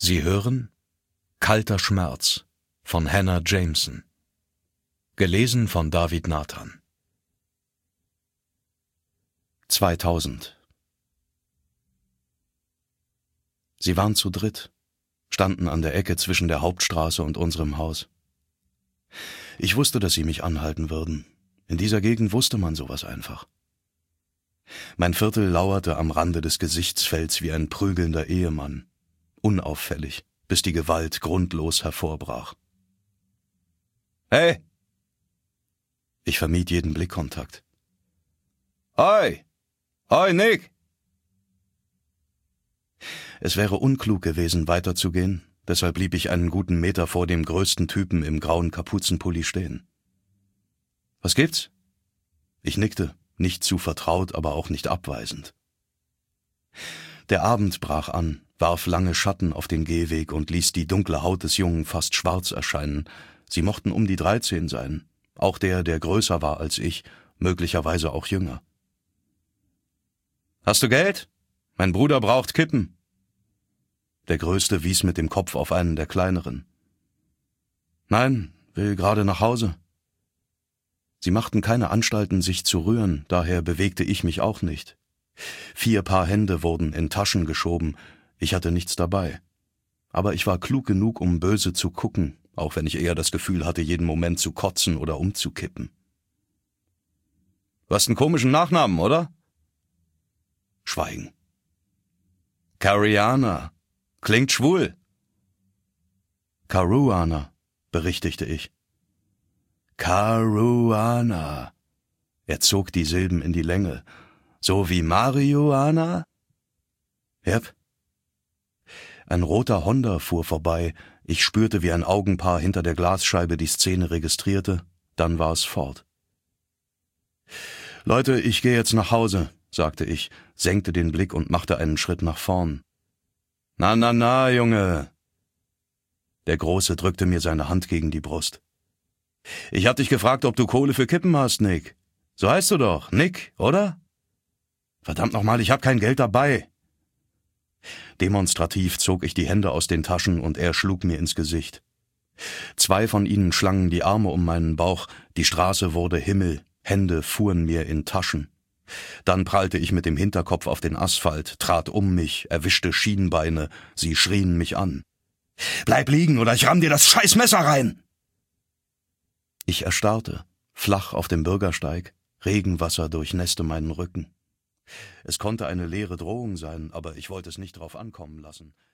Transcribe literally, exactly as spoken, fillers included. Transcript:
Sie hören Kalter Schmerz von Hannah Jameson. Gelesen von David Nathan. zweitausend. Sie waren zu dritt, standen an der Ecke zwischen der Hauptstraße und unserem Haus. Ich wusste, dass sie mich anhalten würden. In dieser Gegend wusste man sowas einfach. Mein Viertel lauerte am Rande des Gesichtsfelds wie ein prügelnder Ehemann, unauffällig, bis die Gewalt grundlos hervorbrach. »Hey!« Ich vermied jeden Blickkontakt. »Hoi! Hoi, Nick!« Es wäre unklug gewesen, weiterzugehen, deshalb blieb ich einen guten Meter vor dem größten Typen im grauen Kapuzenpulli stehen. »Was gibt's?« Ich nickte, nicht zu vertraut, aber auch nicht abweisend. Der Abend brach an, warf lange Schatten auf den Gehweg und ließ die dunkle Haut des Jungen fast schwarz erscheinen. Sie mochten um die dreizehn sein, auch der, der größer war als ich, möglicherweise auch jünger. »Hast du Geld? Mein Bruder braucht Kippen.« Der Größte wies mit dem Kopf auf einen der Kleineren. »Nein, will gerade nach Hause.« Sie machten keine Anstalten, sich zu rühren, daher bewegte ich mich auch nicht. Vier Paar Hände wurden in Taschen geschoben, ich hatte nichts dabei. Aber ich war klug genug, um böse zu gucken, auch wenn ich eher das Gefühl hatte, jeden Moment zu kotzen oder umzukippen. »Du hast einen komischen Nachnamen, oder?« Schweigen. »Cariana. Klingt schwul.« »Caruana«, berichtigte ich. »Caruana.« Er zog die Silben in die Länge. »So wie Marihuana?« »Yep.« Ein roter Honda fuhr vorbei. Ich spürte, wie ein Augenpaar hinter der Glasscheibe die Szene registrierte. Dann war es fort. »Leute, ich gehe jetzt nach Hause«, sagte ich, senkte den Blick und machte einen Schritt nach vorn. »Na, na, na, Junge!« Der Große drückte mir seine Hand gegen die Brust. »Ich hab dich gefragt, ob du Kohle für Kippen hast, Nick. So heißt du doch, Nick, oder?« »Verdammt nochmal, ich hab kein Geld dabei.« Demonstrativ zog ich die Hände aus den Taschen und er schlug mir ins Gesicht. Zwei von ihnen schlangen die Arme um meinen Bauch, die Straße wurde Himmel, Hände fuhren mir in Taschen. Dann prallte ich mit dem Hinterkopf auf den Asphalt, trat um mich, erwischte Schienbeine, sie schrien mich an. »Bleib liegen, oder ich ramm dir das Scheißmesser rein!« Ich erstarrte, flach auf dem Bürgersteig, Regenwasser durchnässte meinen Rücken. Es konnte eine leere Drohung sein, aber ich wollte es nicht drauf ankommen lassen.